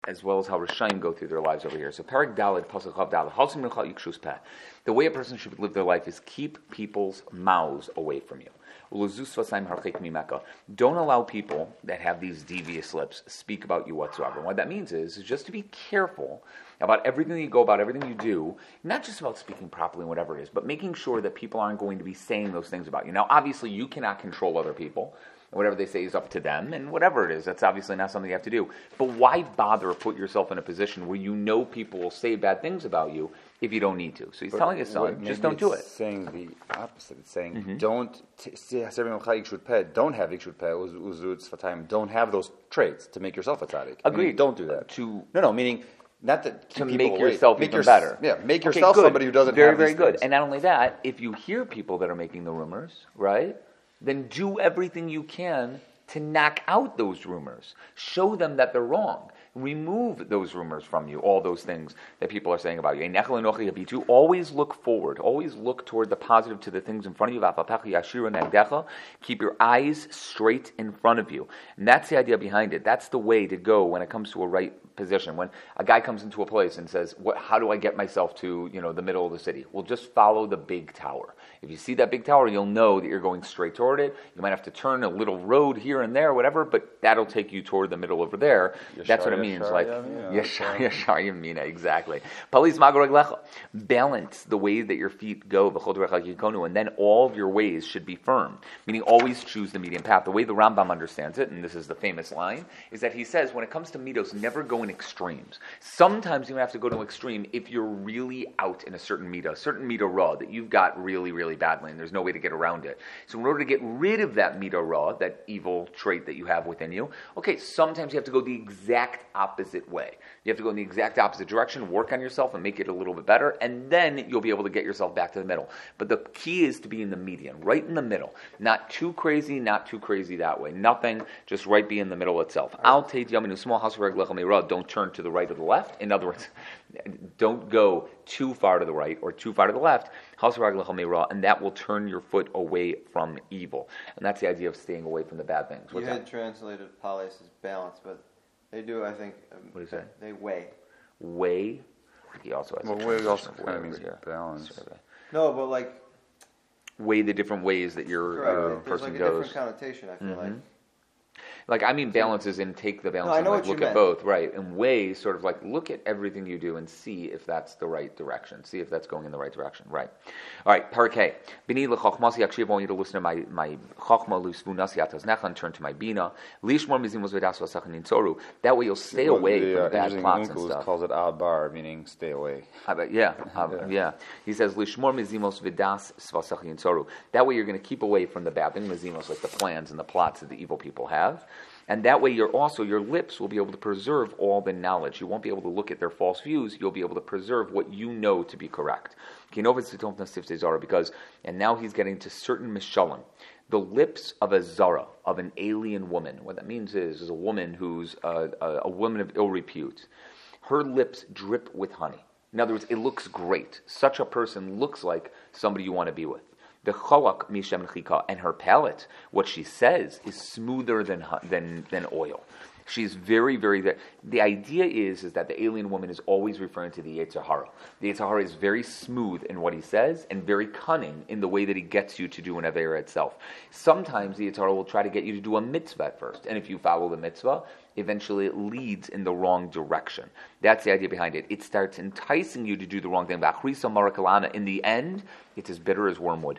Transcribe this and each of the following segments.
as well as how Rishaim go through their lives over here. So Perek Daled, Pasuk Chav Daled, Halsim Mincha Yikshus Peh. The way a person should live their life is keep people's mouths away from you. Don't allow people that have these devious lips speak about you whatsoever. And what that means is just to be careful about everything you go about, everything you do, not just about speaking properly and whatever it is, but making sure that people aren't going to be saying those things about you. Now, obviously, you cannot control other people. Whatever they say is up to them, and whatever it is, that's obviously not something you have to do. But why bother put yourself in a position where you know people will say bad things about you if you don't need to? So he's telling his son, just don't do it. It's saying the opposite. It's saying don't have don't have those traits to make yourself a tzaddik. Agreed. Don't do that. Meaning not that to make yourself even better. Yeah, make yourself somebody who doesn't have these very good. things. And not only that, if you hear people that are making the rumors, right? Then do everything you can to knock out those rumors. Show them that they're wrong. Remove those rumors from you, all those things that people are saying about you. Always look forward. Always look toward the positive, to the things in front of you. Keep your eyes straight in front of you. And that's the idea behind it. That's the way to go when it comes to a right position. When a guy comes into a place and says, how do I get myself to the middle of the city? Well, just follow the big tower. If you see that big tower, you'll know that you're going straight toward it. You might have to turn a little road here and there, whatever, but that'll take you toward the middle over there. That's what it means. Yashar Yamina, exactly. Balance the way that your feet go, and then all of your ways should be firm, meaning always choose the medium path. The way the Rambam understands it, and this is the famous line, is that he says when it comes to midos, never go in extremes. Sometimes you have to go to an extreme if you're really out in a certain midah raw that you've got really, really badly, and there's no way to get around it. So in order to get rid of that midah raw, that evil trait that you have within you, sometimes you have to go the exact opposite way. You have to go in the exact opposite direction, work on yourself and make it a little bit better, and then you'll be able to get yourself back to the middle. But the key is to be in the median, right in the middle. Not too crazy that way. Nothing, just right be in the middle itself. Don't turn to the right or the left. In other words, don't go too far to the right or too far to the left, and that will turn your foot away from evil. And that's the idea of staying away from the bad things. You had translated polis as balance, but they do, I think. What do you say? They weigh. Weigh? He also has weigh also kind of means balance. Survey. No, but weigh the different ways that your person goes. There's a different connotation, I feel like. Balance is in take the balance and look at both, right? And weigh, sort of look at everything you do and see if that's the right direction. See if that's going in the right direction, right? All right, Parakeh. Bini l'chochmasi yakshiv, I want you to listen to my chochma, l'svunasi ataznech, and turn to my bina. Lishmor mizimos v'das v'sachin ninsoru. That way you'll stay away from bad plots and stuff. Calls it abar, meaning stay away. Yeah. He says, Lishmor mizimos v'das v'sachin ninsoru. That way you're going to keep away from the bad things, mizimos, like the plans and the plots that the evil people have. And that way your lips will be able to preserve all the knowledge. You won't be able to look at their false views. You'll be able to preserve what you know to be correct. Because, and now he's getting to certain mishalim. The lips of a zara, of an alien woman. What that means is a woman who's a woman of ill repute. Her lips drip with honey. In other words, it looks great. Such a person looks like somebody you want to be with. The chalak mishem chika, and her palate, what she says, is smoother than oil. She's very, very. The idea is that the alien woman is always referring to the Yetzer Hara. The Yetzer Hara is very smooth in what he says and very cunning in the way that he gets you to do an Avera itself. Sometimes the Yetzer Hara will try to get you to do a mitzvah at first, and if you follow the mitzvah, eventually it leads in the wrong direction. That's the idea behind it. It starts enticing you to do the wrong thing. In the end, it's as bitter as wormwood.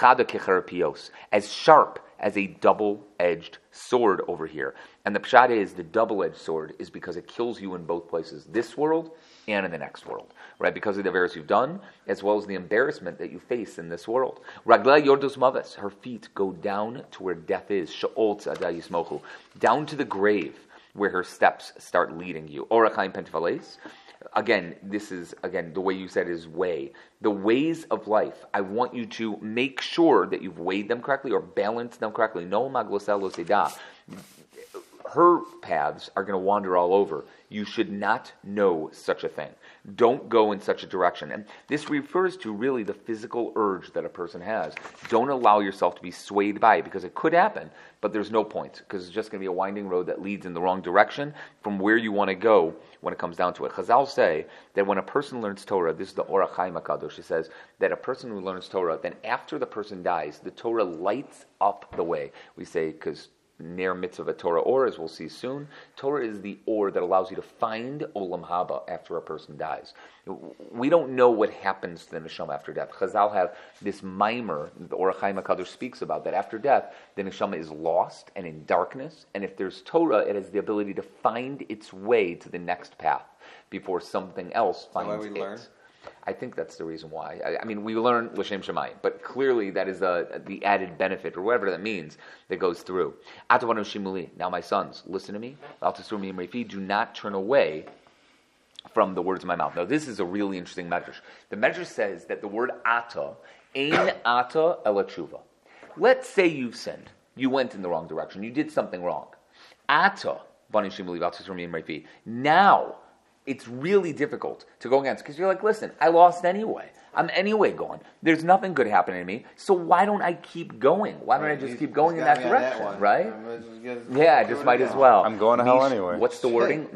As sharp as a double-edged sword over here. And the pshat is, the double-edged sword is because it kills you in both places, this world and in the next world, right? Because of the avers you've done, as well as the embarrassment that you face in this world. Ragla yordos maves, her feet go down to where death is, she'ol tzada yismochu, down to the grave, where her steps start leading you. Orachaim pentvales. Again, this is, the way you said is way. The ways of life, I want you to make sure that you've weighed them correctly or balanced them correctly. No magloselo seda. her paths are going to wander all over. You should not know such a thing. Don't go in such a direction. And this refers to really the physical urge that a person has. Don't allow yourself to be swayed by it, because it could happen, but there's no point, because it's just going to be a winding road that leads in the wrong direction from where you want to go when it comes down to it. Chazal say that when a person learns Torah, this is the Orach Chaim HaKadosh, it says that a person who learns Torah, then after the person dies, the Torah lights up the way. We say, because Ner mitzvah Torah or, as we'll see soon, Torah is the or that allows you to find Olam Haba after a person dies. We don't know what happens to the neshama after death. Chazal have this mimer, the Orach Chaim HaKadosh speaks about, that after death, the neshama is lost and in darkness, and if there's Torah, it has the ability to find its way to the next path before something else finds it. Learn? I think that's the reason why. I mean, we learn L'Shem Shemayim, but clearly that is the added benefit, or whatever that means, that goes through. Atavanu Shimuli. Now, my sons, listen to me. Do not turn away from the words of my mouth. Now, this is a really interesting medrash. The medrash says that the word ata, ein ata ela tshuva. Let's say you've sinned. You went in the wrong direction. You did something wrong. Ata, bani shimuli, now, it's really difficult to go against, because you're like, listen, I lost anyway. I'm anyway going. There's nothing good happening to me, so why don't I keep going? Why don't I just keep going in that direction, right? Yeah, I just might as well. I'm going to hell anyway. What's the wording?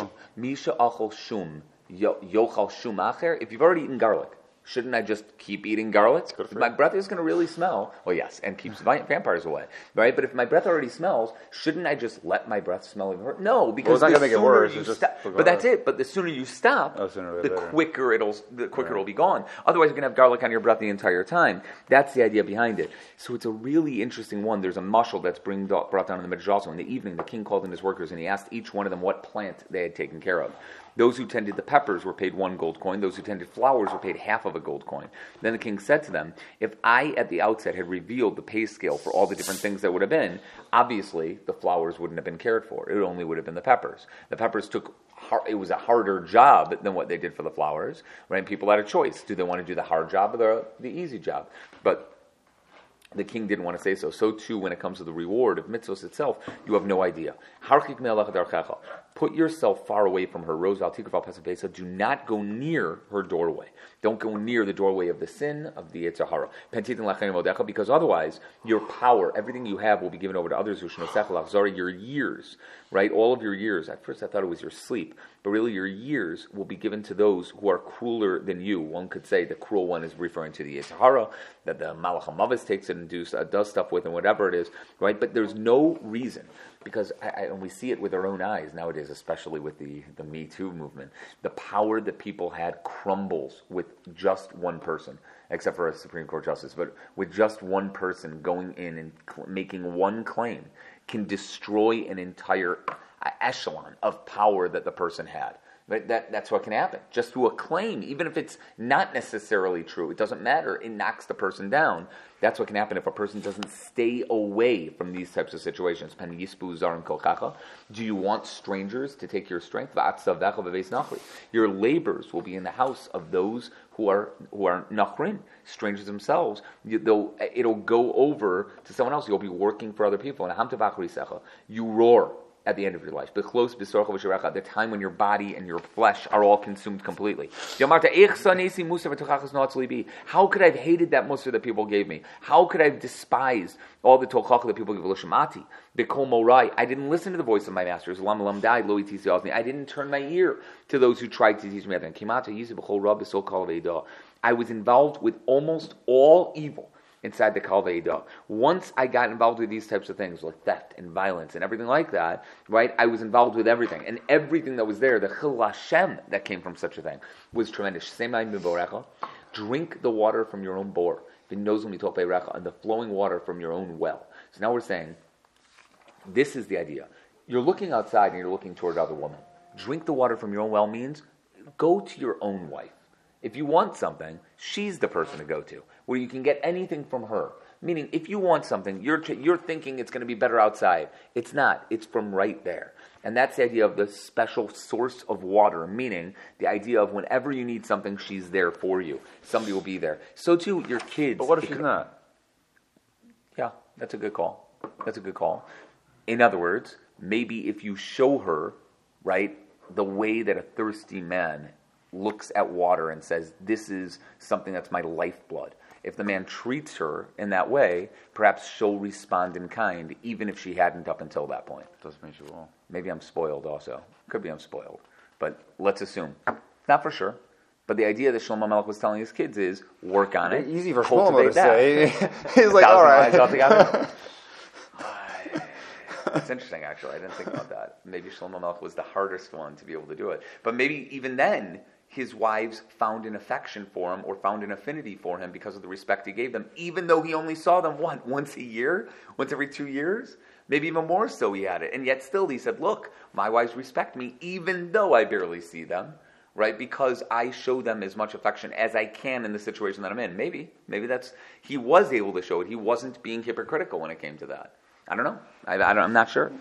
Misha achol shum, yochal shum acher. If you've already eaten garlic, shouldn't I just keep eating garlic? If my breath is going to really smell, well, yes, and keeps vampires away, right? But if my breath already smells, shouldn't I just let my breath smell even worse? No, because it's not going to make it worse. But that's it. But the sooner you stop, the quicker it'll be gone. Otherwise, you're going to have garlic on your breath the entire time. That's the idea behind it. So it's a really interesting one. There's a mashal that's brought down in the Midrash also. In the evening, the king called in his workers, and he asked each one of them what plant they had taken care of. Those who tended the peppers were paid 1 gold coin. Those who tended flowers were paid half of a gold coin. Then the king said to them, if I at the outset had revealed the pay scale for all the different things that would have been, obviously the flowers wouldn't have been cared for. It only would have been the peppers. The peppers it was a harder job than what they did for the flowers, right? People had a choice. Do they want to do the hard job or the easy job? But the king didn't want to say so. So too, when it comes to the reward of mitzvos itself, you have no idea. Put yourself far away from her. Do not go near her doorway. Don't go near the doorway of the sin of the Yetzer Hara. Because otherwise, your power, everything you have, will be given over to others. Your years, right? All of your years. At first, I thought it was your sleep, but really, your years will be given to those who are crueler than you. One could say the cruel one is referring to the Yetzer Hara, that the Malach HaMavis takes it and does stuff with, and whatever it is, right? But there's no reason. Because and we see it with our own eyes nowadays, especially with the Me Too movement. The power that people had crumbles with just one person, except for a Supreme Court justice. But with just one person going in and making one claim can destroy an entire echelon of power that the person had. Right? That's what can happen. Just through a claim, even if it's not necessarily true, it doesn't matter. It knocks the person down. That's what can happen if a person doesn't stay away from these types of situations. Do you want strangers to take your strength? Your labors will be in the house of those who are nachrin, strangers themselves. It'll go over to someone else. You'll be working for other people. You roar at the end of your life, the time when your body and your flesh are all consumed completely. How could I have hated that mussar that people gave me? How could I have despised all the tochacha that people give? I didn't listen to the voice of my masters. I didn't turn my ear to those who tried to teach me. I was involved with almost all evil inside the Kal Ve'edah. Once I got involved with these types of things, like theft and violence and everything like that, right, I was involved with everything. And everything that was there, the Chil Hashem that came from such a thing, was tremendous. Drink the water from your own bore, and the flowing water from your own well. So now we're saying, this is the idea. You're looking outside and you're looking toward other women. Drink the water from your own well means go to your own wife. If you want something, she's the person to go to, where you can get anything from her. Meaning, if you want something, you're thinking it's going to be better outside. It's not. It's from right there. And that's the idea of the special source of water, meaning the idea of whenever you need something, she's there for you. Somebody will be there. So too, your kids. But what if she's not? Yeah, that's a good call. In other words, maybe if you show her, right, the way that a thirsty man looks at water and says, this is something that's my lifeblood. If the man treats her in that way, perhaps she'll respond in kind, even if she hadn't up until that point. Doesn't make you well. Maybe I'm spoiled also. Could be I'm spoiled. But let's assume. Not for sure. But the idea that Shlomo Melech was telling his kids is, work on it. Easy for Shlomo cultivate to that. say. He's like, all right. Altogether. It's interesting, actually. I didn't think about that. Maybe Shlomo Melech was the hardest one to be able to do it. But maybe even then, his wives found an affection for him or found an affinity for him because of the respect he gave them, even though he only saw them, once a year? Once every 2 years? Maybe even more so he had it. And yet still he said, look, my wives respect me even though I barely see them, right? Because I show them as much affection as I can in the situation that I'm in. Maybe that's, he was able to show it. He wasn't being hypocritical when it came to that. I don't know. I'm not sure.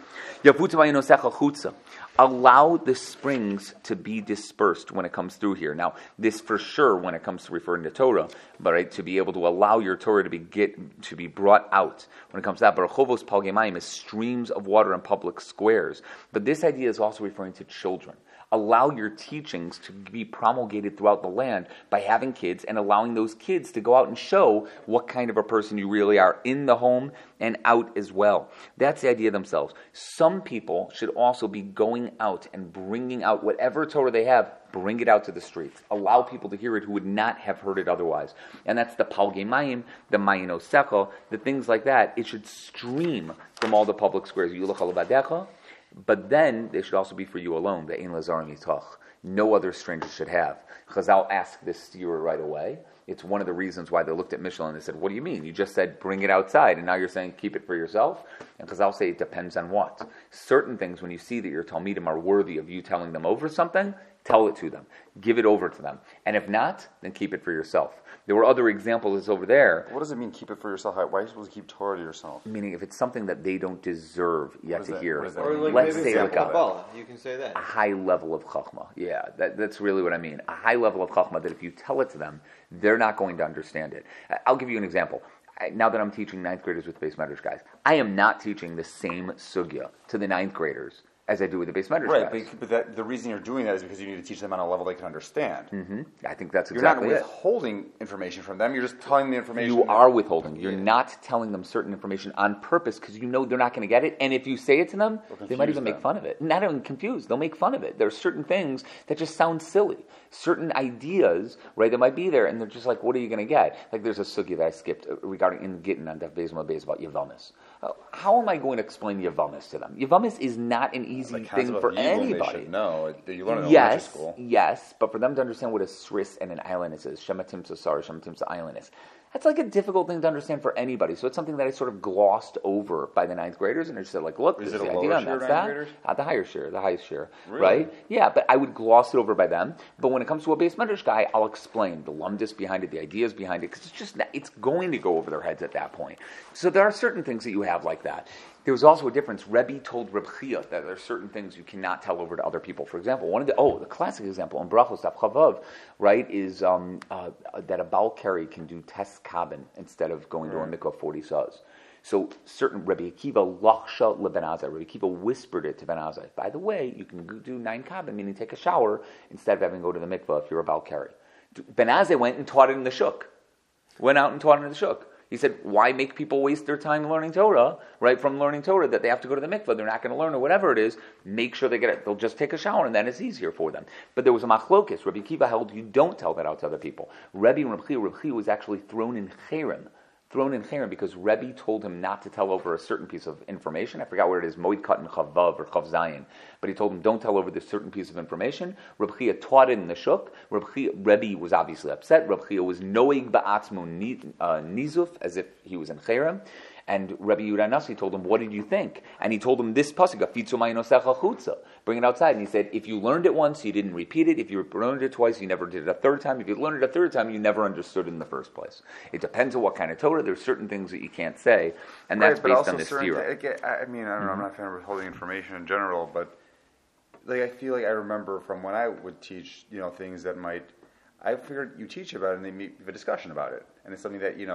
Allow the springs to be dispersed when it comes through here. Now, this for sure when it comes to referring to Torah, but right, to be able to allow your Torah to be brought out. When it comes to that, Barachovos Palgemayim is streams of water in public squares. But this idea is also referring to children. Allow your teachings to be promulgated throughout the land by having kids and allowing those kids to go out and show what kind of a person you really are in the home and out as well. That's the idea themselves. Some people should also be going out and bringing out whatever Torah they have, bring it out to the streets. Allow people to hear it who would not have heard it otherwise. And that's the Palgemayim, the Mayin Osecha, the things like that. It should stream from all the public squares. Yulach al Badecha. But then they should also be for you alone. The Ein Lazar Mitach. No other stranger should have. Chazal asked this steerer right away. It's one of the reasons why they looked at Mishnah and they said, what do you mean? You just said bring it outside, and now you're saying keep it for yourself? And Chazal say it depends on what. Certain things, when you see that your Talmidim are worthy of you telling them over something, tell it to them. Give it over to them. And if not, then keep it for yourself. There were other examples over there. What does it mean, keep it for yourself? Why are you supposed to keep Torah to yourself? Meaning if it's something that they don't deserve yet to hear. Or like let's maybe say like Kabbalah. You can say that. a high level of chachma. Yeah, that's really what I mean. A high level of chachma that if you tell it to them, they're not going to understand it. I'll give you an example. Now that I'm teaching ninth graders with the Beis Medrash guys, I am not teaching the same sugya to the ninth graders as I do with the Beis Medrash guys. Right, but the reason you're doing that is because you need to teach them on a level they can understand. Mm-hmm. I think that's You're exactly not withholding information from them. You're just telling them the information. You are withholding. You're not telling them certain information on purpose because you know they're not going to get it. And if you say it to them, they might even make fun of it. Not even confused. They'll make fun of it. There are certain things that just sound silly. Certain ideas, right, that might be there, and they're just like, what are you going to get? Like there's a sugya that I skipped regarding in Gittin on Daf Beis Beis about Yavamis. How am I going to explain Yavamis to them? Yavamis is not an easy thing for anybody. No, you learn it in elementary school. Yes, but for them to understand what a sris and an islandess is, Shematim Sasar, Shematim Islandess, that's like a difficult thing to understand for anybody. So it's something that I sort of glossed over by the ninth graders, and I just said, like, look, this is the idea, and that's that. The higher share, the highest share, really? Right? Yeah, but I would gloss it over by them. But when it comes to a Beis Medrash guy, I'll explain the lumdis behind it, the ideas behind it, because it's going to go over their heads at that point. So there are certain things that you have like that. There was also a difference. Rebbe told Reb Chia that there are certain things you cannot tell over to other people. For example, the classic example in Brachos Daf Chavav, right, is that a Baal Keri can do tes kabin instead of going to a mikvah 40 saz. So certain Rebbe Akiva lachsha leBen Azai. Rebbe Akiva whispered it to Ben Azai. By the way, you can do 9 kabin, meaning take a shower instead of having to go to the mikvah if you're a Baal Keri. Ben Azai went and taught it in the shuk. Went out and taught it in the shuk. He said, why make people waste their time learning Torah, right, from learning Torah, that they have to go to the mikvah, they're not going to learn, or whatever it is, make sure they get it. They'll just take a shower, and then it's easier for them. But there was a machlokes. Rabbi Akiva held, you don't tell that out to other people. Rebbe and Reb Chia was actually thrown in cherem because Rebbe told him not to tell over a certain piece of information. I forgot what it is, Moed Katan Chavav or Chav Zayin. But he told him, don't tell over this certain piece of information. Reb Chia taught it in the shuk. Rebbe was obviously upset. Reb Chia was noeg ba'atzmo nizuf, as if he was in cherem. And Rabbi Yehuda Nasi told him, what did you think? And he told him this pasuk, Afitzu ma'inosecha chutza. Bring it outside. And he said, if you learned it once, you didn't repeat it. If you learned it twice, you never did it a third time. If you learned it a third time, you never understood it in the first place. It depends on what kind of Torah. There's certain things that you can't say, and that's based on this theory. I mean, I don't know, I'm not a fan of withholding information in general, but like I feel like I remember from when I would teach, things that I figured you teach about it and they have a discussion about it. And it's something that,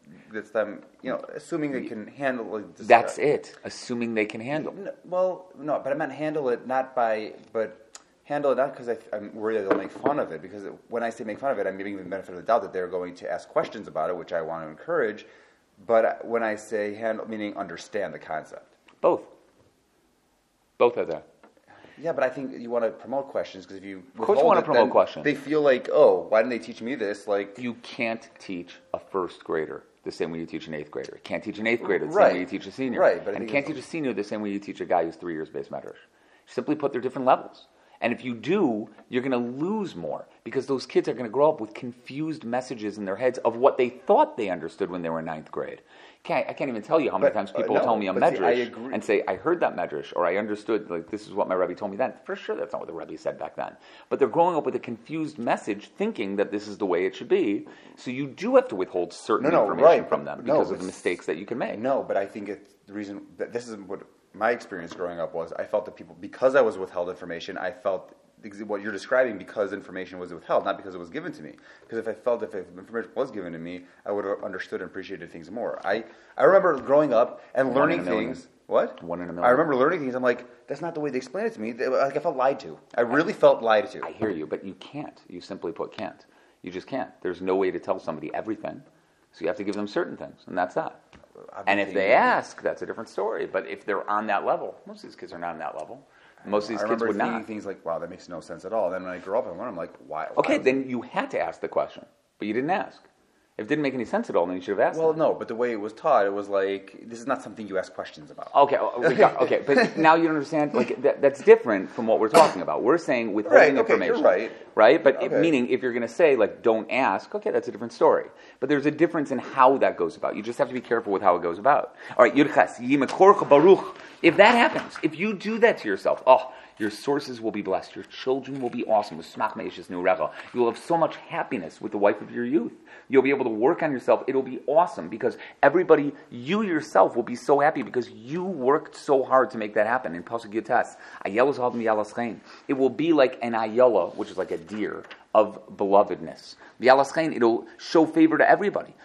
that's them, assuming they can handle. Like, That's it. Assuming they can handle. No, but I meant handle it not because I'm worried that they'll make fun of it. Because when I say make fun of it, I'm giving them the benefit of the doubt that they're going to ask questions about it, which I want to encourage. But when I say handle, meaning understand the concept. Both are there. Yeah, but I think you want to promote questions because if you of course you want to promote questions. They feel like, oh, why didn't they teach me this? Like you can't teach a first grader the same way you teach an eighth grader. You can't teach an eighth grader the Right. same way you teach a senior. Right, but and you can't teach a senior the same way you teach a guy who's 3 years base medrash. Simply put, they're different levels. And if you do, you're going to lose more because those kids are going to grow up with confused messages in their heads of what they thought they understood when they were in ninth grade. I can't even tell you how many times people tell me a medrash and say, I heard that medrash, or I understood, like, this is what my Rebbe told me then. For sure, that's not what the Rebbe said back then. But they're growing up with a confused message, thinking that this is the way it should be. So you do have to withhold certain information from them because of the mistakes that you can make. No, but I think it's the reason that this is what my experience growing up was. I felt that people, because I was withheld information, I felt what you're describing because information was withheld, not because it was given to me. Because if information was given to me, I would have understood and appreciated things more. I remember growing up and learning things. What? 1 in a million. I remember learning things. I'm like, that's not the way they explained it to me. Like I felt lied to. I really felt lied to. I hear you, but you can't. You simply put can't. You just can't. There's no way to tell somebody everything. So you have to give them certain things, and that's that. And if they ask, that's a different story. But if they're on that level, most of these kids are not on that level. Most of these kids would not. I remember things like, wow, that makes no sense at all. Then when I grew up and learned, I'm like, why? Okay, then you had to ask the question, but you didn't ask. If it didn't make any sense at all, then you should have asked. Well, no, but the way it was taught, it was like, this is not something you ask questions about. Okay, but now you understand, like, that's different from what we're talking about. We're saying withholding information. You're right. But meaning, if you're going to say, like, don't ask, okay, that's a different story. But there's a difference in how that goes about. You just have to be careful with how it goes about. All right, Yudchas, Yimekorcha Baruch. If that happens, if you do that to yourself, your sources will be blessed. Your children will be awesome. You will have so much happiness with the wife of your youth. You'll be able to work on yourself. It'll be awesome because you yourself will be so happy because you worked so hard to make that happen. In Pasuk Yutas, it will be like an ayala, which is like a deer, of belovedness. It'll show favor to everybody.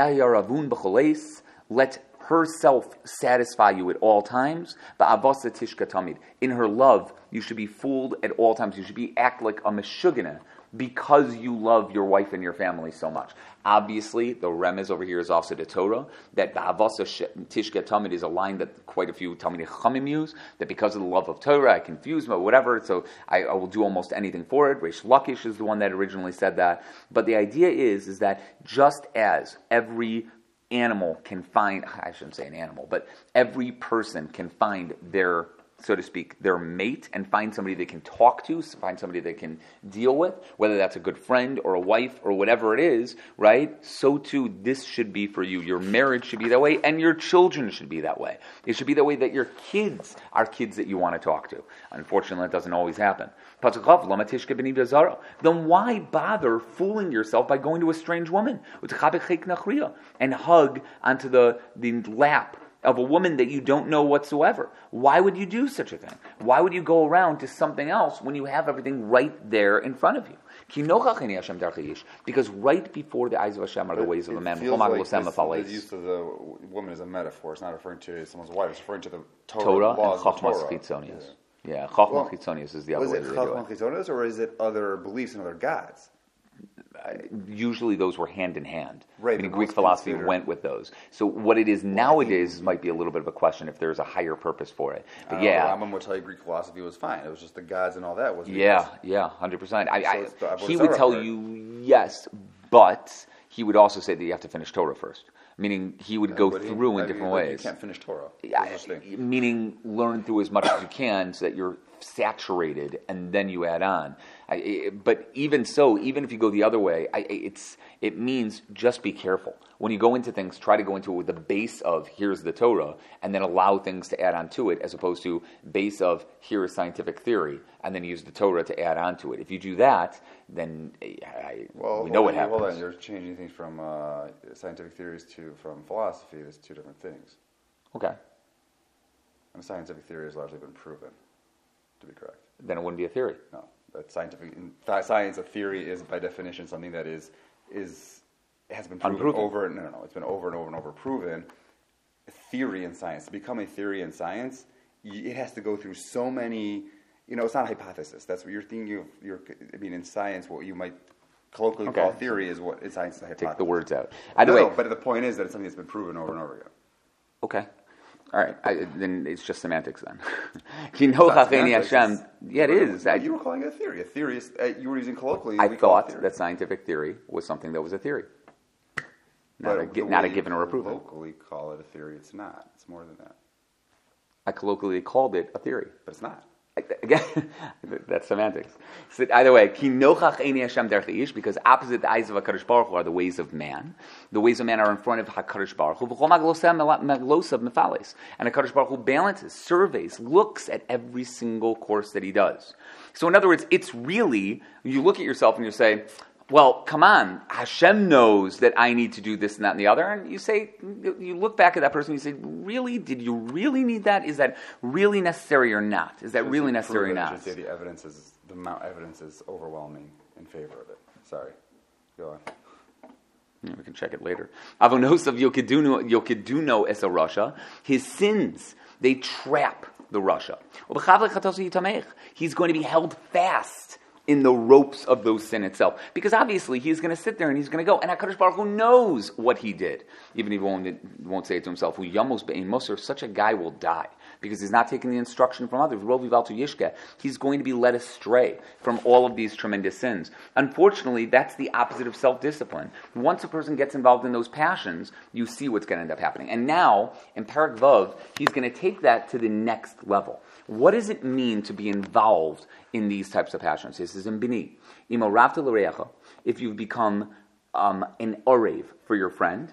Let herself satisfy you at all times. In her love, you should be fooled at all times. You should act like a meshugana because you love your wife and your family so much. Obviously, the remez over here is also the Torah, that ba'avasa tishka tamid is a line that quite a few Talmidei Chachamim use, that because of the love of Torah, I confuse me, whatever, so I will do almost anything for it. Reish Lakish is the one that originally said that. But the idea is that just as every animal can find, I shouldn't say an animal, but every person can find their, so to speak, their mate and find somebody they can talk to, find somebody they can deal with, whether that's a good friend or a wife or whatever it is, right? So too, this should be for you. Your marriage should be that way, and your children should be that way. It should be that way that your kids are kids that you want to talk to. Unfortunately, it doesn't always happen. Then why bother fooling yourself by going to a strange woman and hug onto the lap of a woman that you don't know whatsoever? Why would you do such a thing? Why would you go around to something else when you have everything right there in front of you? Because right before the eyes of Hashem are the ways of a man. The use of the woman is a metaphor. It's not referring to someone's wife. It's referring to the Torah and Chachmas Chitzonius. Yeah, Chachmas Chitzonius is the other way to do it. Is it Chachmas Chitzonius or is it other beliefs in other gods? Usually those were hand in hand. Right. I mean, Greek philosophy went with those. So what it is nowadays might be a little bit of a question if there's a higher purpose for it. But Rambam would tell you Greek philosophy was fine. It was just the gods and all that. 100%. He would tell you yes, but he would also say that you have to finish Torah first. Meaning he would go through in different ways. You can't finish Torah. Meaning learn through as much as you can so that you're saturated and then you add on. But even so, even if you go the other way, it means just be careful. When you go into things, try to go into it with the base of here's the Torah and then allow things to add on to it as opposed to base of here is scientific theory and then use the Torah to add on to it. If you do that, then we know what happens. Hold on, you're changing things from scientific theories from philosophy. There's two different things. Okay. And scientific theory has largely been proven to be correct. Then it wouldn't be a theory. No, that science, a theory is by definition something that is has been proven Unproven. over. No. It's been over and over and over proven. Theory in science, to become a theory in science, it has to go through so many. It's not a hypothesis. That's what you're thinking of. In science, what you might colloquially call theory is what in science is a hypothesis. Take the words out. Either way, but the point is that it's something that's been proven over and over again. Okay. All right. Then it's just semantics then. Yeah, it is. You were calling it a theory. A theory is, you were using colloquially. I thought that scientific theory was something that was a theory. Not a given or a proven. Colloquially call it a theory. It's not. It's more than that. I colloquially called it a theory. But it's not. Again, that's semantics. So either way, because opposite the eyes of HaKadosh Baruch Hu are the ways of man. The ways of man are in front of HaKadosh Baruch Hu. And HaKadosh Baruch Hu balances, surveys, looks at every single course that he does. So in other words, it's really, you look at yourself and you say, well, come on, Hashem knows that I need to do this and that and the other. And you look back at that person and you say, really? Did you really need that? Is that really necessary or not? Is that really necessary or not? Just say the evidence is overwhelming in favor of it. Sorry. Go on. Yeah, we can check it later. Avonosav Yokeduno es a Rasha. His sins, they trap the Rasha. He's going to be held fast in the ropes of those sin itself. Because obviously he's going to sit there and he's going to go. And HaKadosh Baruch Hu knows what he did. Even if he won't say it to himself, such a guy will die. Because he's not taking the instruction from others. He's going to be led astray from all of these tremendous sins. Unfortunately, that's the opposite of self-discipline. Once a person gets involved in those passions, you see what's going to end up happening. And now, in Parak Vav, he's going to take that to the next level. What does it mean to be involved in these types of passions? This is in Bini. If you've become an orev for your friend,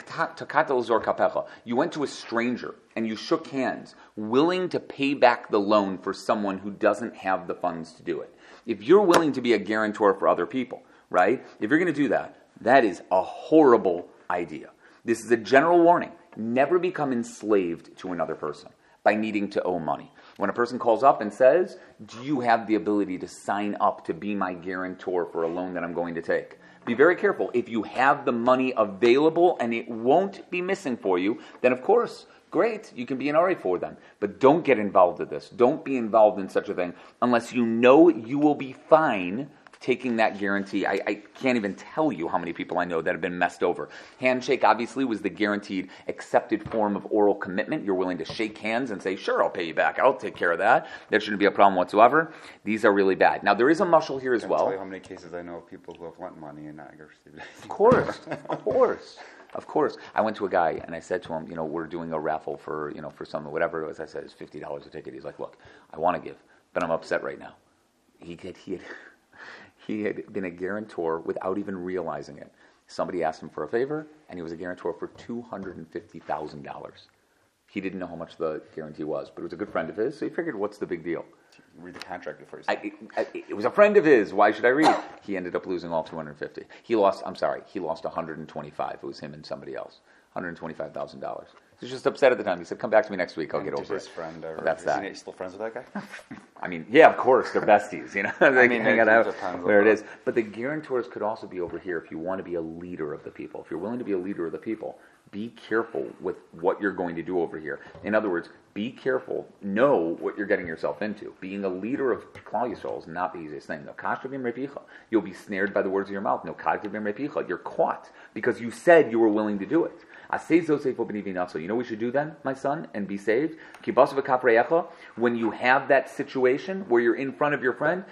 you went to a stranger and you shook hands, willing to pay back the loan for someone who doesn't have the funds to do it. If you're willing to be a guarantor for other people, right? If you're going to do that, that is a horrible idea. This is a general warning. Never become enslaved to another person by needing to owe money. When a person calls up and says, do you have the ability to sign up to be my guarantor for a loan that I'm going to take? Be very careful. If you have the money available and it won't be missing for you, then of course, great, you can be an RA for them. But don't get involved with this. Don't be involved in such a thing unless you know you will be fine taking that guarantee. I can't even tell you how many people I know that have been messed over. Handshake, obviously, was the guaranteed accepted form of oral commitment. You're willing to shake hands and say, sure, I'll pay you back. I'll take care of that. That shouldn't be a problem whatsoever. These are really bad. Now, there is a mushal here as well. I'll tell you how many cases I know of people who have lent money and not received it. Of course. I went to a guy and I said to him, we're doing a raffle for some, whatever it was. I said, it's $50 a ticket. He's like, look, I want to give, but I'm upset right now. He had been a guarantor without even realizing it. Somebody asked him for a favor, and he was a guarantor for $250,000. He didn't know how much the guarantee was, but it was a good friend of his, so he figured, what's the big deal? Read the contract before you say it was a friend of his. Why should I read? He ended up losing all $250,000. He lost $125,000. It was him and somebody else. $125,000. He was just upset at the time. He said, come back to me next week. I'll get over his friend ever. That's that. Is he still friends with that guy? Yeah, of course. They're besties. They hang out where it is. But the guarantors could also be over here if you want to be a leader of the people. If you're willing to be a leader of the people, be careful with what you're going to do over here. In other words, be careful. Know what you're getting yourself into. Being a leader of Klal Yisrael is not the easiest thing. You'll be snared by the words of your mouth. You're caught because you said you were willing to do it. You know what we should do then, my son, and be saved? When you have that situation where you're in front of your friend,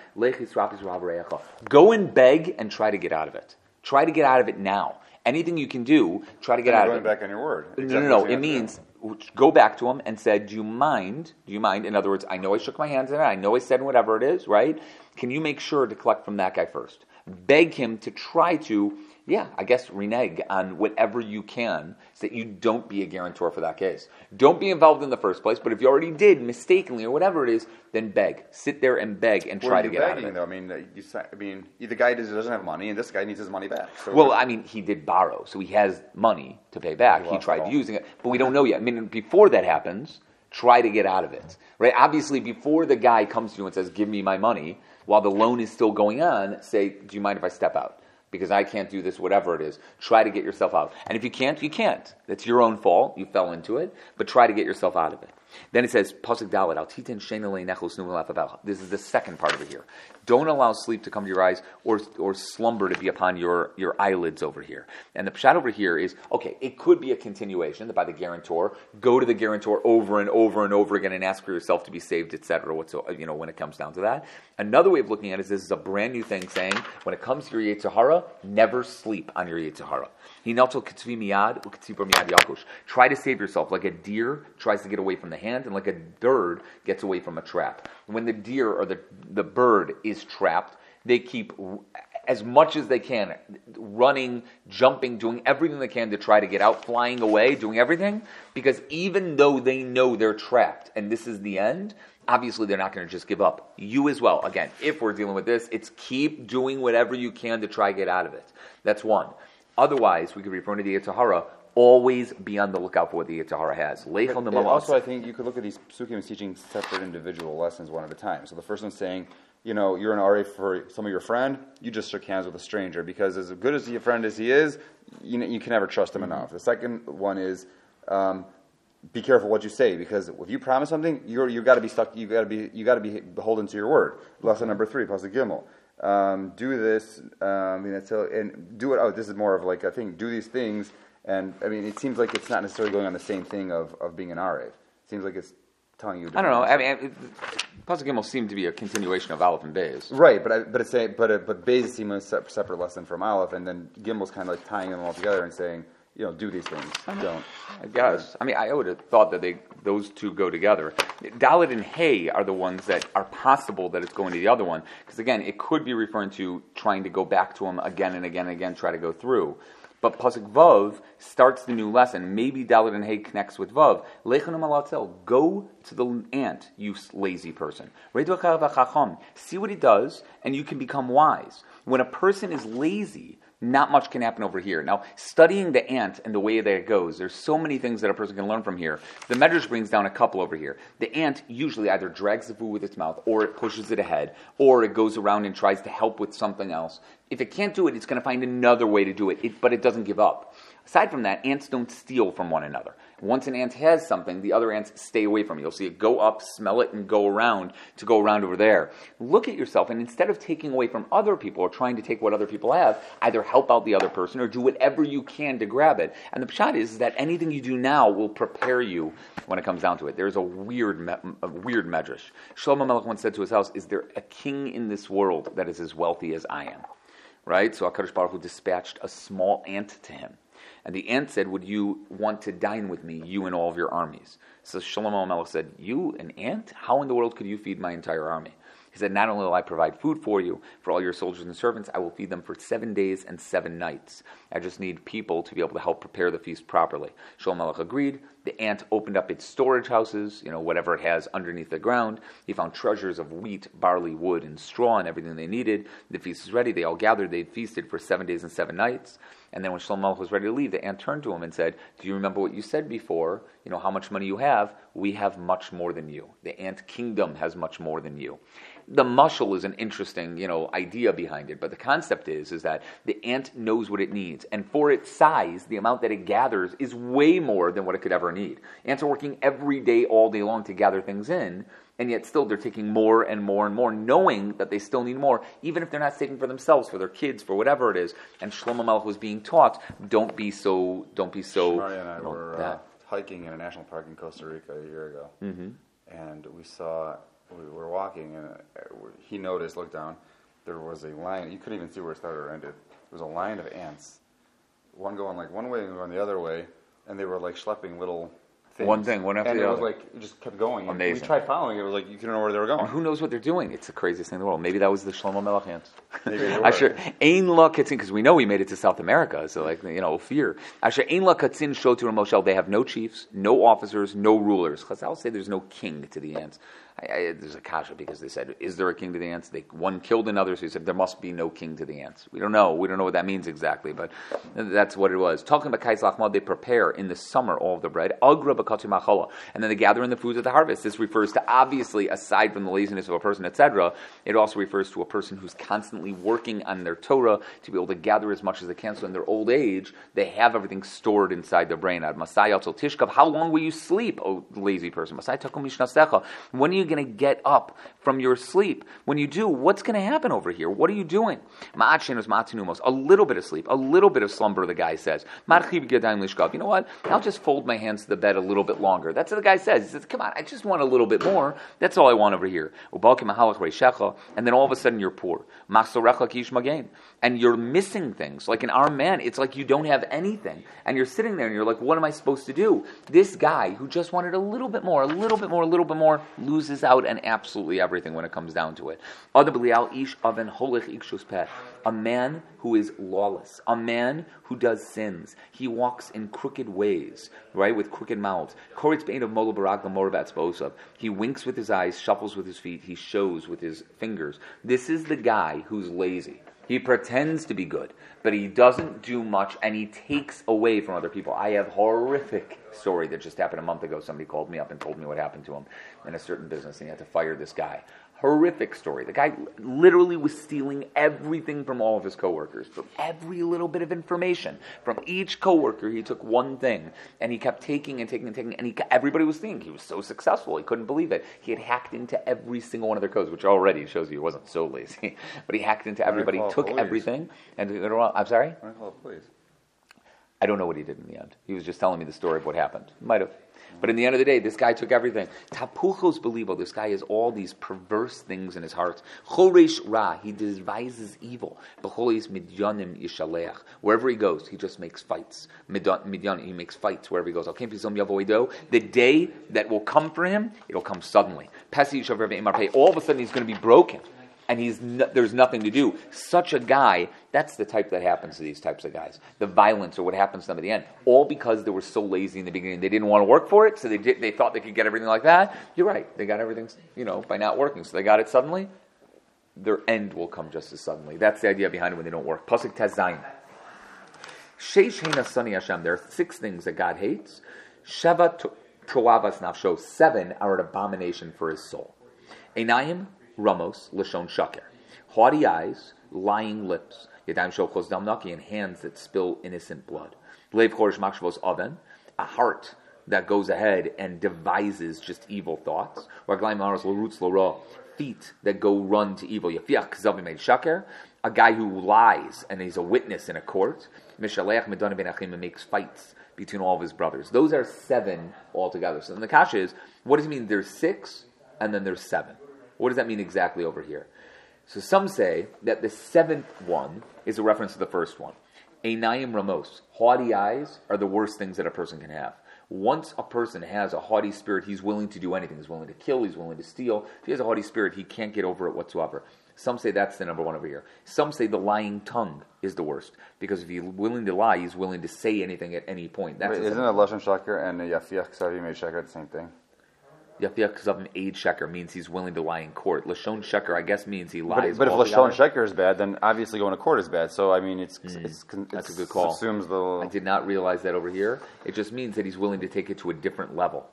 go and beg and try to get out of it. Try to get out of it now. Anything you can do, try to get out of it. Going back on your word. No. It means go back to him and say, do you mind? In other words, I know I shook my hands in it. I know I said whatever it is, right? Can you make sure to collect from that guy first? Beg him to try to, renege on whatever you can so that you don't be a guarantor for that case. Don't be involved in the first place, but if you already did mistakenly or whatever it is, then beg. Sit there and beg and try to get out of it. Though? The guy doesn't have money, and this guy needs his money back. So he did borrow, so he has money to pay back. He tried using it, but we don't know yet. Before that happens, try to get out of it. Right? Obviously, before the guy comes to you and says, give me my money, while the loan is still going on, say, do you mind if I step out? because I can't do this, whatever it is. Try to get yourself out. And if you can't, you can't. That's your own fault. You fell into it, but try to get yourself out of it. Then it says, Pasuk Dalet, Al Titin Shein Elei Nechus Nu Elaf Abel. This is the second part of it here. Don't allow sleep to come to your eyes or slumber to be upon your eyelids over here. And the pshat over here is, okay, it could be a continuation that by the guarantor, go to the guarantor over and over and over again and ask for yourself to be saved, etc. When it comes down to that. Another way of looking at it is this is a brand new thing saying, when it comes to your Yetzer Hara, never sleep on your Yetzer Hara. Try to save yourself like a deer tries to get away from the hand and like a bird gets away from a trap. When the deer or the bird is trapped, they keep as much as they can running, jumping, doing everything they can to try to get out, flying away, doing everything, because even though they know they're trapped and this is the end, obviously they're not going to just give up. You as well. Again, if we're dealing with this, it's keep doing whatever you can to try to get out of it. That's one. Otherwise, we could refer to the Yetzer Hara, always be on the lookout for what the Yetzer Hara has. Also, I think you could look at these psukim as teaching separate individual lessons one at a time. So the first one's saying, you're an RA for some of your friend, you just shook hands with a stranger, because as good as your friend as he is, you can never trust him enough. The second one is, be careful what you say, because if you promise something, you got to be stuck. You got to be beholden to your word. Lesson number 3, Pasuk Gimel. Do this, and do it. Oh, this is more of like a thing. Do these things, and it seems like it's not necessarily going on the same thing of being an RA. It seems like it's telling you. I don't know. Pasuk Gimel seemed to be a continuation of Aleph and Beis. Right, but Beis seems a separate lesson from Aleph, and then Gimel's kind of like tying them all together and saying, do these things. Don't. I guess. I would have thought that those two go together. Dalet and Hay are the ones that are possible that it's going to the other one. Because again, it could be referring to trying to go back to them again and again and again, try to go through. But Pasuk Vav starts the new lesson. Maybe Dalet and Hay connects with Vav. Lechanum alatzel. Go to the ant, you lazy person. See what he does, and you can become wise. When a person is lazy, not much can happen over here. Now, studying the ant and the way that it goes, there's so many things that a person can learn from here. The Medrash brings down a couple over here. The ant usually either drags the food with its mouth, or it pushes it ahead, or it goes around and tries to help with something else. If it can't do it, it's going to find another way to do it, but it doesn't give up. Aside from that, ants don't steal from one another. Once an ant has something, the other ants stay away from it. You'll see it go up, smell it, and go around over there. Look at yourself, and instead of taking away from other people or trying to take what other people have, either help out the other person or do whatever you can to grab it. And the pshat is that anything you do now will prepare you when it comes down to it. There's a weird medrash. Shlomo Melech once said to his house, is there a king in this world that is as wealthy as I am? Right? So HaKadosh Baruch Hu dispatched a small ant to him. And the ant said, would you want to dine with me, you and all of your armies? So Shlomo Melech said, you, an ant? How in the world could you feed my entire army? He said, not only will I provide food for you, for all your soldiers and servants, I will feed them for 7 days and 7 nights. I just need people to be able to help prepare the feast properly. Shlomo Melech agreed. The ant opened up its storage houses, whatever it has underneath the ground. He found treasures of wheat, barley, wood, and straw, and everything they needed. The feast was ready. They all gathered. They feasted for 7 days and 7 nights. And then when Shlomo Melech was ready to leave, the ant turned to him and said, do you remember what you said before? How much money you have? We have much more than you. The ant kingdom has much more than you. The mashal is an interesting, idea behind it, but the concept is that the ant knows what it needs, and for its size, the amount that it gathers is way more than what it could ever need. Ants are working every day, all day long to gather things in, and yet still they're taking more and more and more, knowing that they still need more, even if they're not saving for themselves, for their kids, for whatever it is. And Shlomo Melech was being taught, don't be so. Shmari and I were hiking in a national park in Costa Rica a year ago, and we were walking, and he looked down, there was a line, you couldn't even see where it started or ended. There was a line of ants, one going like one way and going the other way, and they were like schlepping little things. One thing, one after the other. And it was like, it just kept going. Amazing. And we tried following it, was like, you couldn't know where they were going. And who knows what they're doing? It's the craziest thing in the world. Maybe that was the Shlomo Melech ants. Maybe they were. Ein la katzin, because we know we made it to South America, so fear. Asher ein la katzin shotu Moshel, they have no chiefs, no officers, no rulers. Chazal say there's no king to the ants. There's a kasha because they said, is there a king to the ants? One killed another, so he said, there must be no king to the ants. We don't know. We don't know what that means exactly, but that's what it was. Talking about Kais Lachmad, they prepare in the summer all of the bread. Agra And then they gather in the foods of the harvest. This refers to, obviously, aside from the laziness of a person, etc., it also refers to a person who's constantly working on their Torah to be able to gather as much as they can. So in their old age, they have everything stored inside their brain. How long will you sleep, oh lazy person? When are you going to get up from your sleep? When you do, what's going to happen over here? What are you doing? A little bit of sleep, a little bit of slumber, the guy says. You know what? I'll just fold my hands to the bed a little bit longer. That's what the guy says. He says, come on, I just want a little bit more. That's all I want over here. And then all of a sudden you're poor. And you're missing things. Like in our man, it's like you don't have anything. And you're sitting there and you're like, what am I supposed to do? This guy who just wanted a little bit more, loses out on absolutely everything when it comes down to it. A man who is lawless, a man who does sins. He walks in crooked ways, right, with crooked mouths. He winks with his eyes, shuffles with his feet, he shows with his fingers. This is the guy who's lazy. He pretends to be good, but he doesn't do much, and he takes away from other people. I have a horrific story that just happened a month ago. Somebody called me up and told me what happened to him in a certain business, and he had to fire this guy. Horrific story. The guy literally was stealing everything from all of his coworkers, from every little bit of information. From each coworker, he took one thing, and he kept taking, and everybody was thinking he was so successful. He couldn't believe it. He had hacked into every single one of their codes, which already shows you he wasn't so lazy. But he hacked into everybody, took everything, and I'm sorry? I'm call it police. I don't know what he did in the end. He was just telling me the story of what happened. Might have. But in the end of the day, this guy took everything. Tapuchos belivo. This guy has all these perverse things in his heart. Choresh ra. He devises evil. B'cholis midyanim yishaleach. Wherever he goes, he just makes fights. Midyanim. He makes fights wherever he goes. The day that will come for him, it'll come suddenly. All of a sudden, he's going to be broken. And there's nothing to do. Such a guy, that's the type that happens to these types of guys. The violence or what happens to them at the end. All because they were so lazy in the beginning. They didn't want to work for it, so they thought they could get everything like that. You're right. They got everything, by not working. So they got it suddenly. Their end will come just as suddenly. That's the idea behind it when they don't work. Pasuk Tazayin. Sheish Heina Sani Hashem. There are 6 things that God hates. Sheva Toavas Nafsho. 7 are an abomination for his soul. Einayim Ramos, Lashon Shaker. Haughty eyes, lying lips, Yadayim Shokos Damnaki, and hands that spill innocent blood. Lev Chorish Makshvos Oven, a heart that goes ahead and devises just evil thoughts. Raglaim Maros Larutz Lora, feet that go run to evil. Yafiach Kzavi made Shaker, a guy who lies and he's a witness in a court. Mishalech Medana Ben Achim, and makes fights between all of his brothers. Those are 7 altogether. So then the kasha is, what does it mean? There's 6 and then there's 7. What does that mean exactly over here? So some say that the 7th one is a reference to the first one. Einayim Ramos. Haughty eyes are the worst things that a person can have. Once a person has a haughty spirit, he's willing to do anything. He's willing to kill, he's willing to steal. If he has a haughty spirit, he can't get over it whatsoever. Some say that's the number 1 over here. Some say the lying tongue is the worst. Because if he's willing to lie, he's willing to say anything at any point. That's isn't a Lashon Shaker and a Yafiach Ksavi made Shaker the same thing? Yafiach Kzav Aid Sheker means he's willing to lie in court. Lashon Sheker, I guess, means he lies. But if Lashon Sheker is bad, then obviously going to court is bad. So I mean, it's that's a good call. Assumes I did not realize that over here. It just means that he's willing to take it to a different level.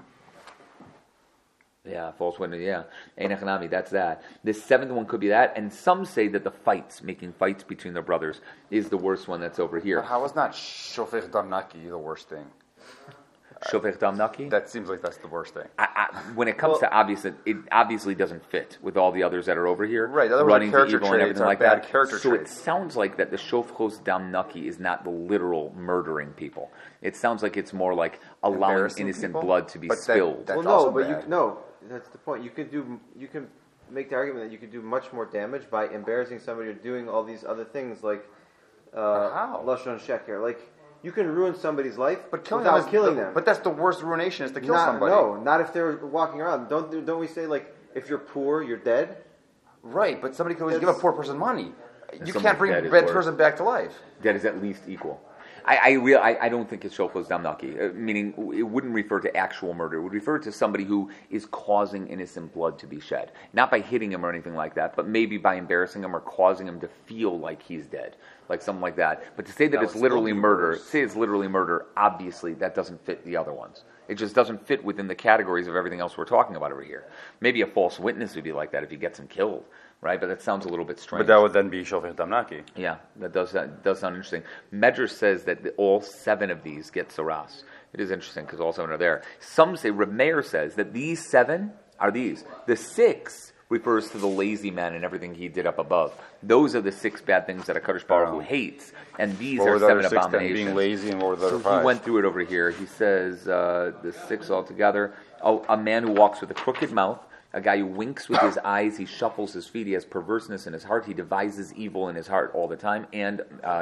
Yeah, false witness. Yeah, Einachanami. That's that. The 7th one could be that, and some say that the making fights between their brothers, is the worst one that's over here. But how is not Shofech Damnaki the worst thing? Shofech Dam Naki? That seems like that's the worst thing. When it comes to obvious, it obviously doesn't fit with all the others that are over here. Right, the other running to character evil and everything like bad that. Character so traits. It sounds like that the Shofchos Dam Naki is not the literal murdering people. It sounds like it's more like allowing innocent blood to be spilled. That's that's the point. You can make the argument that you could do much more damage by embarrassing somebody or doing all these other things like Lashon Sheker. Like, you can ruin somebody's life without killing them. But that's the worst ruination, is to kill somebody. No, not if they're walking around. Don't we say, like, if you're poor, you're dead? Right, but somebody can always give a poor person money. You can't bring a bad person back to life. That is at least equal. I don't think it's shofos damnaki, meaning it wouldn't refer to actual murder. It would refer to somebody who is causing innocent blood to be shed. Not by hitting him or anything like that, but maybe by embarrassing him or causing him to feel like he's dead. Like something like that. But to say that it's literally murder, obviously that doesn't fit the other ones. It just doesn't fit within the categories of everything else we're talking about over here. Maybe a false witness would be like that if he gets him killed, right? But that sounds a little bit strange. But that would then be shofech damnaki. Yeah, that does sound interesting. Medrash says that all 7 of these get saras. It is interesting because all 7 are there. Some say, Reb Meir says that these 7 are these. The 6 refers to the lazy man and everything he did up above. Those are the 6 bad things that a Kadosh Baruch Hu hates, and these are 7 abominations. Being lazy, and what were the other 5? He went through it over here. He says the 6 altogether. A man who walks with a crooked mouth, a guy who winks with his eyes, he shuffles his feet, he has perverseness in his heart, he devises evil in his heart all the time, and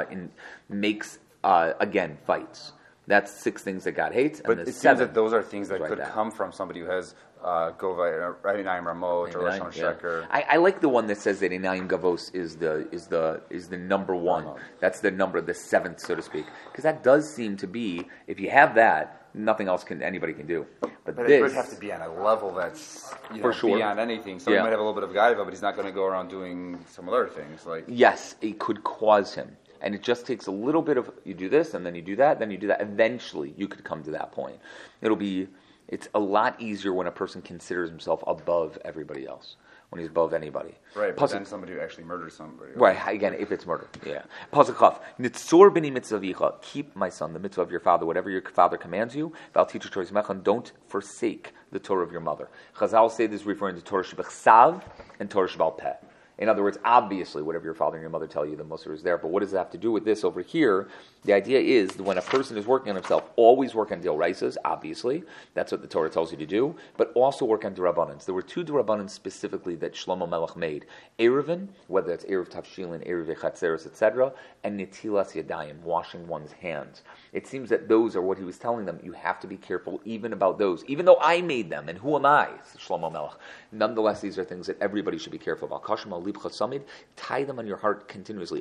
makes again fights. That's 6 things that God hates. But it seems that those are things that could come from somebody who has Gova, Einayim Ramot, or Lashon Sheker. I like the one that says that Einayim Gavos is the number 1. That's the number, the 7th, so to speak. Because that does seem to be, if you have that, nothing else anybody can do. But this, it would have to be on a level that's for sure beyond anything. So he might have a little bit of gaiva, but he's not going to go around doing some other things. Yes, it could cause him. And it just takes a little bit of, you do this, and then you do that, then you do that. Eventually, you could come to that point. It's a lot easier when a person considers himself above everybody else, when he's above anybody. Right, but then somebody who actually murders somebody. Right, again, if it's murder, yeah. Pasuk Nitzor b'ni mitzvavicha, keep, my son, the mitzvah of your father, whatever your father commands you, v'al teach Torah mechan, don't forsake the Torah of your mother. Chazal say this referring to Torah shebechsav and Torah shebal peh. In other words, obviously, whatever your father and your mother tell you, the Musar is there. But what does it have to do with this over here? The idea is that when a person is working on himself, always work on Dil Raisas, obviously. That's what the Torah tells you to do. But also work on D'Rabbanans. There were 2 D'Rabbanans specifically that Shlomo Melech made. Erevin, whether it's Erev Tavshilin, Erev Echatzeres, etc., and Netilas Yadayim, washing one's hands. It seems that those are what he was telling them. You have to be careful even about those. Even though I made them, and who am I? Shlomo Melech. Nonetheless, these are things that everybody should be careful about. Tie them on your heart continuously.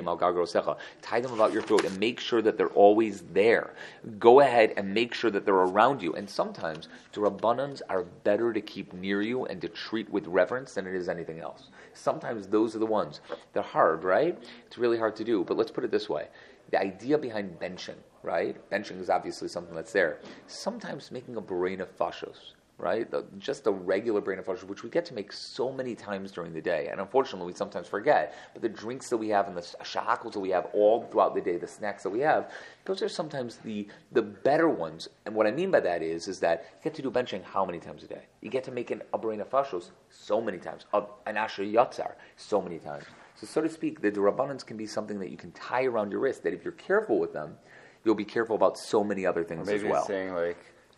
Tie them about your throat and make sure that they're always there. Go ahead and make sure that they're around you. And sometimes the Rabbanans are better to keep near you and to treat with reverence than it is anything else. Sometimes those are the ones. They're hard, right? It's really hard to do. But let's put it this way. The idea behind benching, right? Benching is obviously something that's there. Sometimes making a brain of fashos, right? Just a regular brain of fashos, which we get to make so many times during the day. And unfortunately, we sometimes forget. But the drinks that we have and the shahakos that we have all throughout the day, the snacks that we have, those are sometimes the better ones. And what I mean by that is that you get to do benching how many times a day? You get to make a brain of fashos so many times. An asher yatzar so many times. So to speak, the D'Rabbanans can be something that you can tie around your wrist, that if you're careful with them, you'll be careful about so many other things as well. Maybe it's saying,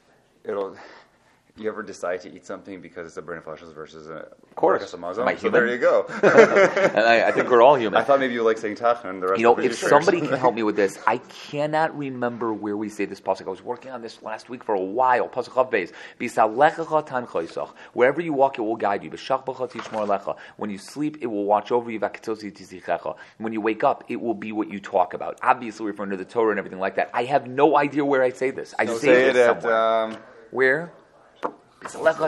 you ever decide to eat something because it's a brain of flesh versus a mazon? So there you go. And I think we're all human. I thought maybe you like saying tachon and the rest of the if somebody can help me with this, I cannot remember where we say this pasuk. I was working on this last week for a while. Pasuk Chav Beis. B'salechecha tan choisach. Wherever you walk, it will guide you. B'shach b'cha tishmor lecha. When you sleep, it will watch over you. V'ketosi tizichecha. When you wake up, it will be what you talk about. Obviously, referring to the Torah and everything like that. I have no idea where I say this. I say it somewhere. Where? Oh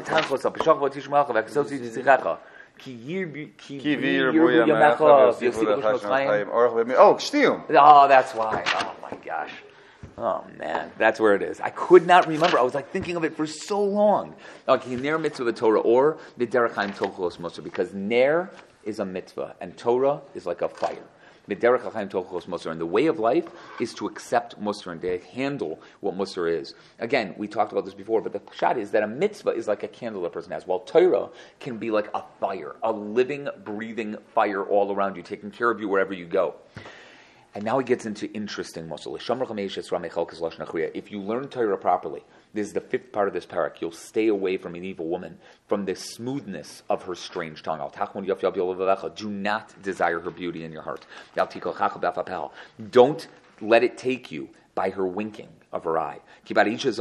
that's why. Oh my gosh. Oh man, that's where it is. I could not remember. I was thinking of it for so long. Okay, Ner mitzvah Torah or the Derech Chaim Tochos Musar, because Ner is a mitzvah and Torah is like a fire. And the way of life is to accept Musar and to handle what Musar is. Again, we talked about this before, but the pshat is that a mitzvah is like a candle a person has, while Torah can be like a fire, a living, breathing fire all around you, taking care of you wherever you go. And now he gets into interesting Musar. If you learn Torah properly, this is the 5th part of this parak, you'll stay away from an evil woman, from the smoothness of her strange tongue. Do not desire her beauty in your heart. Don't let it take you by her winking of her eye. For an isha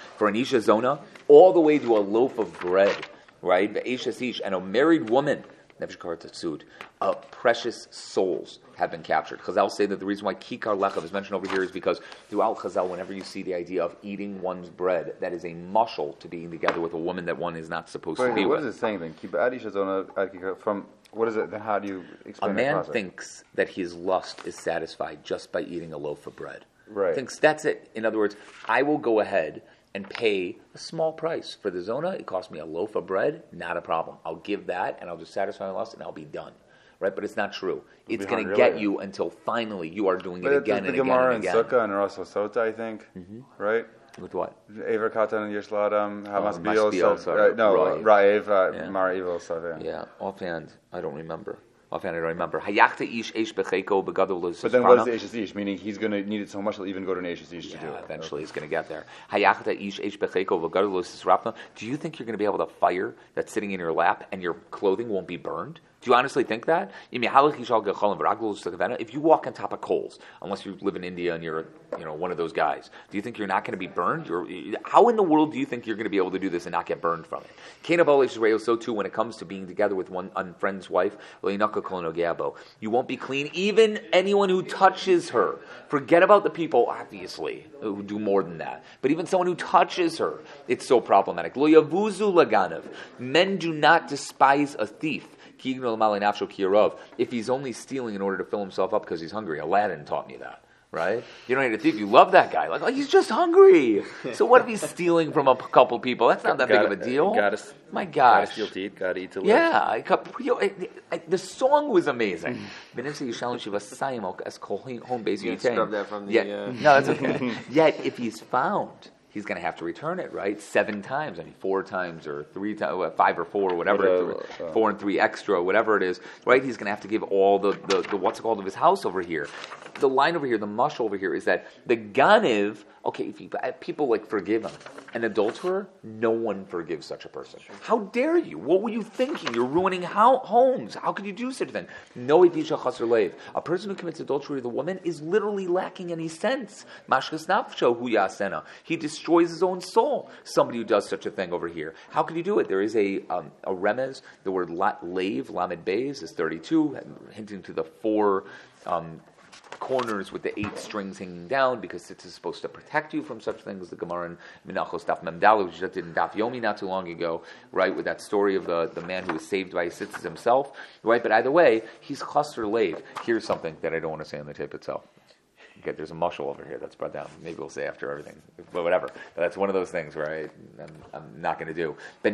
zona, all the way to a loaf of bread, right? And a married woman, nefesh karatzud, precious souls have been captured. Chazal say that the reason why kikar lechav is mentioned over here is because throughout Chazal, whenever you see the idea of eating one's bread, that is a mushal to being together with a woman that one is not supposed to be with. What is it saying then? From what is it? Then how do you explain that? A man thinks that his lust is satisfied just by eating a loaf of bread. Right. Thinks that's it. In other words, I will go ahead and pay a small price for the zona. It costs me a loaf of bread, not a problem. I'll give that, and I'll just satisfy my lust, and I'll be done. Right? But it's not true. It's going to get you until finally you are doing it again and again and again. The Gemara in Sukkah and Rosh Hashanah, I think, right? With what? Ever katan and yesh ladam hamas biol ra'ev mar evil saveh. Yeah, offhand, I don't remember. Hayachta ish eish becheko begadol l'sisrana. But then what is the eish ish? Meaning he's going to need it so much he'll even go to an eish ish to do it. Eventually he's going to get there. Hayachta ish eish becheko begadol l'sisrana. Do you think you're going to be able to fire that's sitting in your lap and your clothing won't be burned? Do you honestly think that? If you walk on top of coals, unless you live in India and you're one of those guys, do you think you're not going to be burned? How in the world do you think you're going to be able to do this and not get burned from it? So too, when it comes to being together with one unfriend's wife, you won't be clean. Even anyone who touches her. Forget about the people, obviously, who do more than that. But even someone who touches her, it's so problematic. Men do not despise a thief. If he's only stealing in order to fill himself up because he's hungry. Aladdin taught me that, right? You don't need a thief. You love that guy. Like he's just hungry. So what if he's stealing from a couple people? That's not that big of a deal. My gosh. Gotta steal to eat, gotta eat to live. Yeah. The song was amazing. You can scrub that from the... No, that's okay. Yet, if he's found... he's going to have to return it, right? 7 times, 4 times, or 3 times, 5 or 4, whatever, 4 and 3 extra, whatever it is, right? He's going to have to give all the what's it called of his house over here. The line over here, the mush over here, is that the ganiv. Okay, if people forgive him, an adulterer, no one forgives such a person. How dare you? What were you thinking? You're ruining homes. How could you do such a thing? No idisha chaser leiv. A person who commits adultery with a woman is literally lacking any sense. Mashkas nafsho hu yasena. He destroys his own soul. Somebody who does such a thing over here. How could you do it? There is a remez. The word leiv, lamed beis, is 32, hinting to the 4 corners with the 8 strings hanging down, because it is supposed to protect you from such things. The Gemara in Menachos Daf Memdal, which just did in Daf Yomi not too long ago, right, with that story of the man who was saved by his sitzes himself, right? But either way, he's chaser leiv. Here's something that I don't want to say on the tape itself. Okay, there's a mushal over here that's brought down. Maybe we'll say after everything, but whatever. But that's one of those things where I'm not going to do. But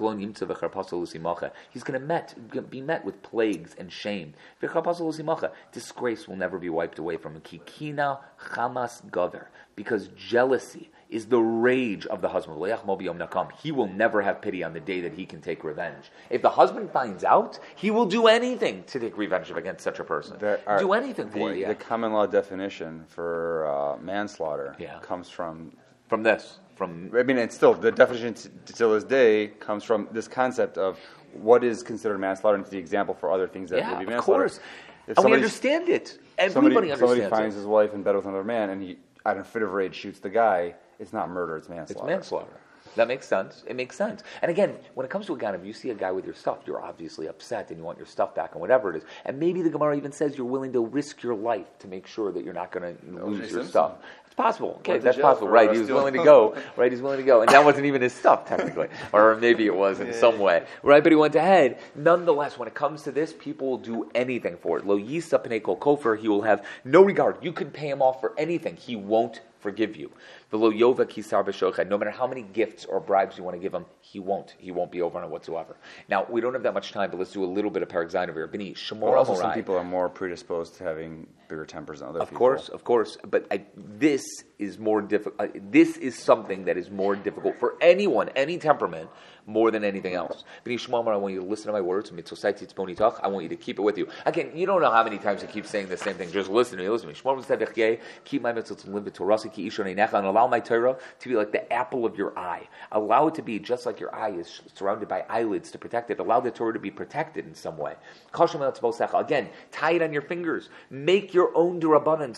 he's going to be met with plagues and shame. Disgrace will never be wiped away from him. Kikina chamas gover, because jealousy is the rage of the husband. He will never have pity on the day that he can take revenge. If the husband finds out, he will do anything to take revenge against such a person. Do anything for it. Yeah. The common law definition for manslaughter comes from this. It's still, the definition till this day comes from this concept of what is considered manslaughter, and it's the example for other things that would be manslaughter. Of course. And we understand it. Everybody understands it. Somebody finds his wife in bed with another man, and he, out of a fit of rage, shoots the guy. It's not murder, it's manslaughter. It's manslaughter. That makes sense. It makes sense. And again, when it comes to a gun, if you see a guy with your stuff, you're obviously upset and you want your stuff back and whatever it is. And maybe the Gemara even says you're willing to risk your life to make sure that you're not going to lose your stuff. It's possible. Okay, that's possible. Right, he was willing to go. Right, he's willing to go. And that wasn't even his stuff, technically. Or maybe it was in some way. Right, but he went ahead. Nonetheless, when it comes to this, people will do anything for it. Lo yisa pnei kol kofer, he will have no regard. You can pay him off for anything. He won't forgive you. No matter how many gifts or bribes you want to give him, he won't. He won't be over on it whatsoever. Now, we don't have that much time, but let's do a little bit of Perek Zayin over here. Bini, Shemor also, some people are more predisposed to having bigger tempers than other people. Of course. But this is more difficult. This is something that is more difficult for anyone, any temperament, more than anything else. Bini Shemor, I want you to listen to my words. I want you to keep it with you. Again, you don't know how many times I keep saying the same thing. Just listen to me. Shemor, keep my mitzvot and live it Torah, and allow my Torah to be like the apple of your eye. Allow it to be just like your eye is surrounded by eyelids to protect it. Allow the Torah to be protected in some way. Again, tie it on your fingers. Make your own durabbanans.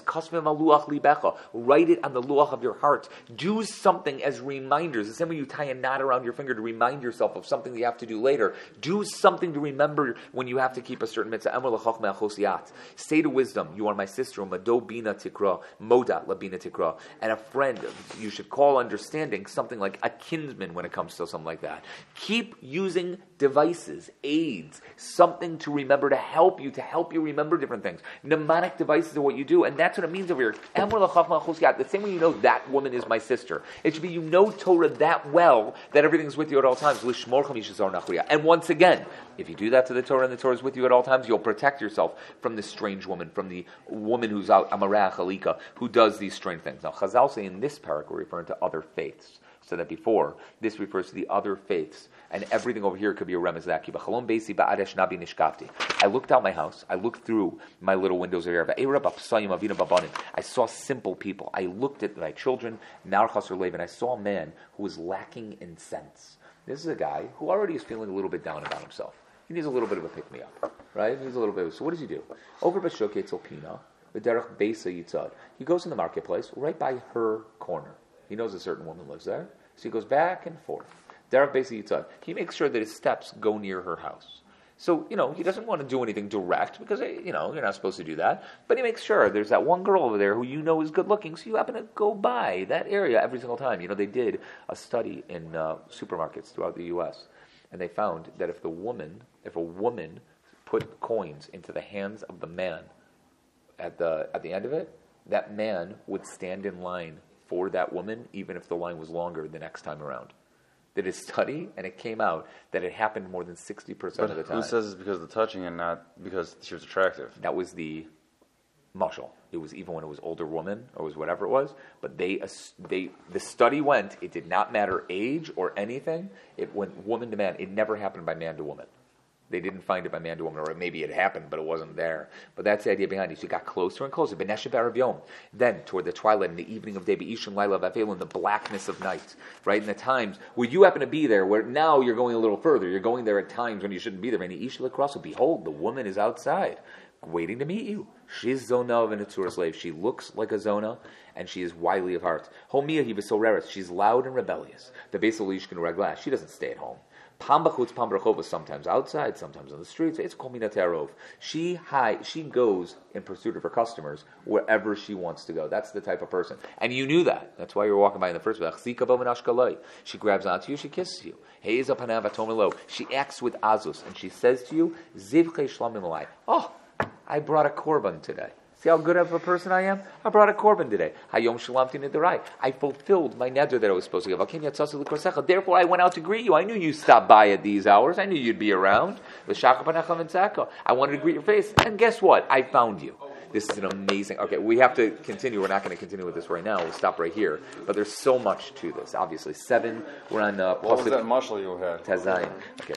Write it on the luach of your heart. Do something as reminders. The same way you tie a knot around your finger to remind remind yourself of something that you have to do later. Do something to remember when you have to keep a certain mitzvah. Say to wisdom, you are my sister, Mado Bina Tikra, Moda Labina Tikra, and a friend you should call understanding, something like a kinsman when it comes to something like that. Keep using devices, aids, something to remember to help you remember different things. Mnemonic devices are what you do, and that's what it means over here. The same way you know that woman is my sister. It should be you know Torah that well that everything's with you at all times. And once again, if you do that to the Torah and the Torah is with you at all times, you'll protect yourself from this strange woman, from the woman who's out, Amarah Chalika, who does these strange things. Now, Chazal say in this parak we're referring to other faiths. So that before, this refers to the other faiths, and everything over here could be a remez that. I looked out my house, I looked through my little windows over here. I saw simple people. I looked at my children, and I saw a man who was lacking in sense. This is a guy who already is feeling a little bit down about himself. He needs a little bit of a pick-me-up, right? He needs a little bit. So what does he do? Over Bashuk Etzel Pina, V'derech Beisa Yitzad. He goes in the marketplace, right by her corner. He knows a certain woman lives there, so he goes back and forth. Derech Beisa Yitzad. He makes sure that his steps go near her house. So, he doesn't want to do anything direct because, you're not supposed to do that. But he makes sure there's that one girl over there who you know is good looking, so you happen to go by that area every single time. They did a study in supermarkets throughout the U.S., and they found that if a woman put coins into the hands of the man at the end of it, that man would stand in line for that woman, even if the line was longer the next time around. Did a study, and it came out that it happened more than 60% of the time. Who says it's because of the touching and not because she was attractive? That was the mashal. It was even when it was older woman or was whatever it was. But the study went. It did not matter age or anything. It went woman to man. It never happened by man to woman. They didn't find it by man to woman, or maybe it happened, but it wasn't there. But that's the idea behind it. So it got closer and closer. Then, toward the twilight, in the evening of day, in the blackness of night, right? In the times where you happen to be there, where now you're going a little further. You're going there at times when you shouldn't be there. And behold, the woman is outside, waiting to meet you. She's Zona of an Atzura slave. She looks like a Zona, and she is wily of heart. She's loud and rebellious. The Beisal Ishkin Raglash. She doesn't stay at home. Sometimes outside, sometimes on the streets. It's called Minaterov. She goes in pursuit of her customers wherever she wants to go. That's the type of person. And you knew that. That's why you were walking by in the first place. She grabs onto you, she kisses you. She acts with azus, and she says to you, oh, I brought a korban today. See how good of a person I am? I brought a korban today. Hayom shalamti nidarai. I fulfilled my neder that I was supposed to give. Therefore, I went out to greet you. I knew you stopped by at these hours. I knew you'd be around. I wanted to greet your face. And guess what? I found you. This is an amazing... Okay, we have to continue. We're not going to continue with this right now. We'll stop right here. But there's so much to this. Obviously, 7. We're on... what was that mashal you had? Tazayin. Okay.